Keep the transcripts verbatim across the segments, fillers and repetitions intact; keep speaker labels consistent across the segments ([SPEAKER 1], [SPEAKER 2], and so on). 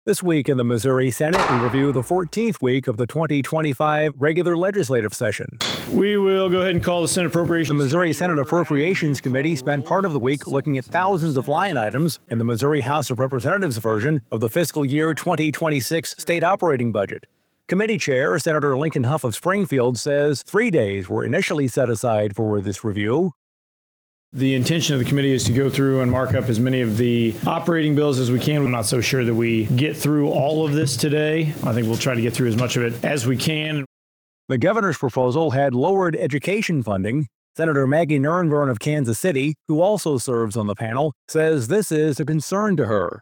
[SPEAKER 1] This week in the Missouri Senate, we review the fourteenth week of the twenty twenty-five regular legislative session.
[SPEAKER 2] We will go ahead and call the Senate Appropriations.
[SPEAKER 1] The Missouri Senate Appropriations Committee spent part of the week looking at thousands of line items in the Missouri House of Representatives version of the fiscal year twenty twenty-six state operating budget. Committee Chair Senator Lincoln Huff of Springfield says three days were initially set aside for this review.
[SPEAKER 2] The intention of the committee is to go through and mark up as many of the operating bills as we can. I'm not so sure that we get through all of this today. I think we'll try to get through as much of it as we can.
[SPEAKER 1] The governor's proposal had lowered education funding. Senator Maggie Nurenborn of Kansas City, who also serves on the panel, says this is a concern to her.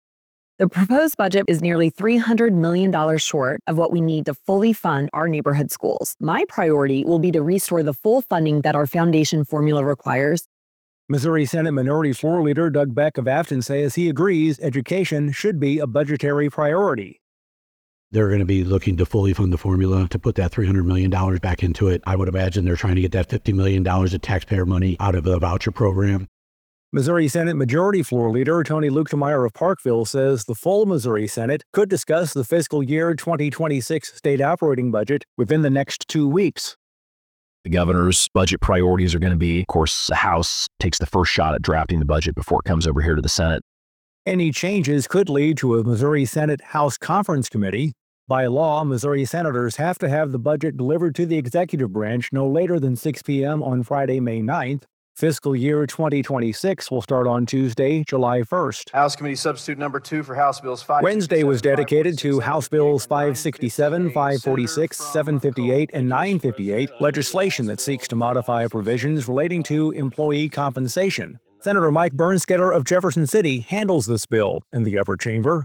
[SPEAKER 3] The proposed budget is nearly three hundred million dollars short of what we need to fully fund our neighborhood schools. My priority will be to restore the full funding that our foundation formula requires.
[SPEAKER 1] Missouri Senate Minority Floor Leader Doug Beck of Afton says he agrees education should be a budgetary priority.
[SPEAKER 4] They're going to be looking to fully fund the formula to put that three hundred million dollars back into it. I would imagine they're trying to get that fifty million dollars of taxpayer money out of the voucher program.
[SPEAKER 1] Missouri Senate Majority Floor Leader Tony Luetkemeyer of Parkville says the full Missouri Senate could discuss the fiscal year twenty twenty-six state operating budget within the next two weeks.
[SPEAKER 5] The governor's budget priorities are going to be, of course, the House takes the first shot at drafting the budget before it comes over here to the Senate.
[SPEAKER 1] Any changes could lead to a Missouri Senate House Conference Committee. By law, Missouri senators have to have the budget delivered to the executive branch no later than six p.m. on Friday, May ninth. Fiscal year twenty twenty-six will start on Tuesday, July first.
[SPEAKER 6] House Committee Substitute Number two for House Bills five.
[SPEAKER 1] Wednesday was dedicated to House Bills five sixty-seven, five forty-six, seven fifty-eight, and nine fifty-eight, legislation that seeks to modify provisions relating to employee compensation. Senator Mike Bernskoetter of Jefferson City handles this bill in the upper chamber.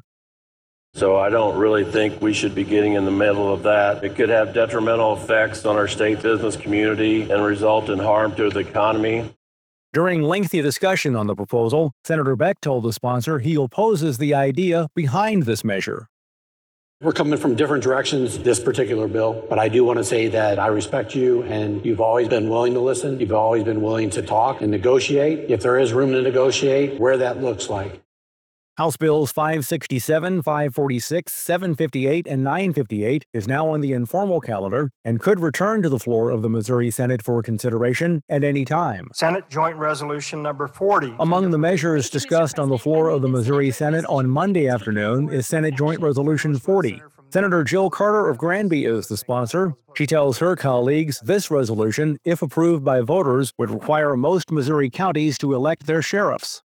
[SPEAKER 7] So I don't really think we should be getting in the middle of that. It could have detrimental effects on our state business community and result in harm to the economy.
[SPEAKER 1] During lengthy discussion on the proposal, Senator Beck told the sponsor he opposes the idea behind this measure.
[SPEAKER 8] We're coming from different directions, this particular bill, but I do want to say that I respect you and you've always been willing to listen. You've always been willing to talk and negotiate, if there is room to negotiate, where that looks like.
[SPEAKER 1] House Bills five sixty-seven, five forty-six, seven fifty-eight, and nine fifty-eight is now on the informal calendar and could return to the floor of the Missouri Senate for consideration at any time.
[SPEAKER 6] Senate Joint Resolution Number forty.
[SPEAKER 1] Among the measures discussed on the floor of the Missouri Senate on Monday afternoon is Senate Joint Resolution forty. Senator Jill Carter of Granby is the sponsor. She tells her colleagues this resolution, if approved by voters, would require most Missouri counties to elect their sheriffs.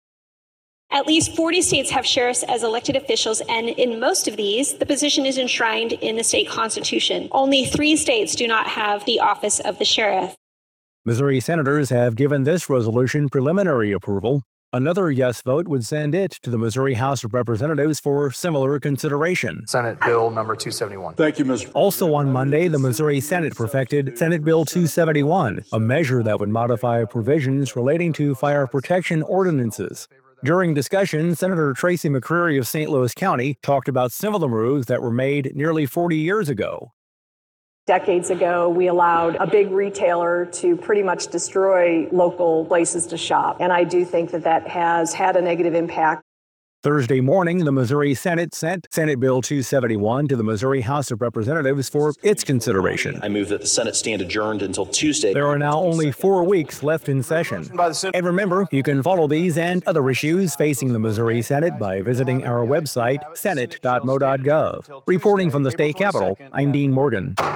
[SPEAKER 9] At least forty states have sheriffs as elected officials, and in most of these, the position is enshrined in the state constitution. Only three states do not have the office of the sheriff.
[SPEAKER 1] Missouri senators have given this resolution preliminary approval. Another yes vote would send it to the Missouri House of Representatives for similar consideration.
[SPEAKER 6] Senate Bill Number two seventy-one.
[SPEAKER 10] Thank you, Mister
[SPEAKER 1] Also on Monday, the Missouri Senate perfected Senate Bill two seventy-one, a measure that would modify provisions relating to fire protection ordinances. During discussion, Senator Tracy McCreary of Saint Louis County talked about similar moves that were made nearly forty years ago.
[SPEAKER 11] Decades ago, we allowed a big retailer to pretty much destroy local places to shop, and I do think that that has had a negative impact.
[SPEAKER 1] Thursday morning, the Missouri Senate sent Senate Bill two seventy-one to the Missouri House of Representatives for its consideration.
[SPEAKER 12] I move that the Senate stand adjourned until Tuesday.
[SPEAKER 1] There are now only four weeks left in session. And remember, you can follow these and other issues facing the Missouri Senate by visiting our website, senate dot mo dot gov. Reporting from the state capitol, I'm Dean Morgan.